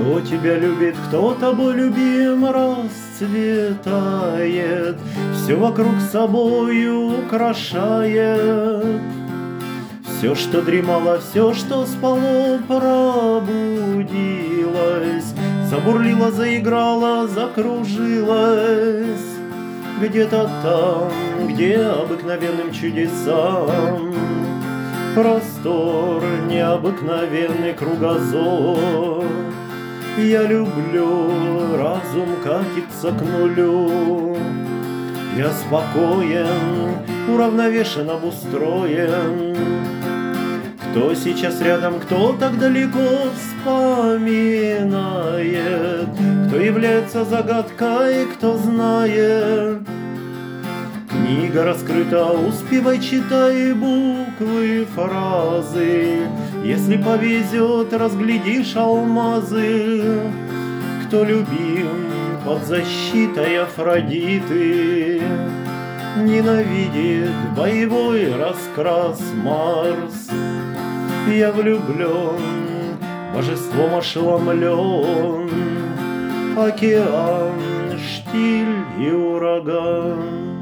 Кто тебя любит, кто тобой любим, расцветает, все вокруг собою украшает. Все, что дремало, все, что спало, пробудилось, забурлило, заиграло, закружилось. Где-то там, где обыкновенным чудесам простор, необыкновенный кругозор. Я люблю, разум катится к нулю. Я спокоен, уравновешен, обустроен. Кто сейчас рядом, кто так далеко вспоминает, кто является загадкой, кто знает. Книга раскрыта, успевай, читай буквы, фразы. Если повезет, разглядишь алмазы. Кто любим под защитой Афродиты, ненавидит боевой раскрас Марс. Я влюблен, божеством ошеломлен, океан, штиль и ураган.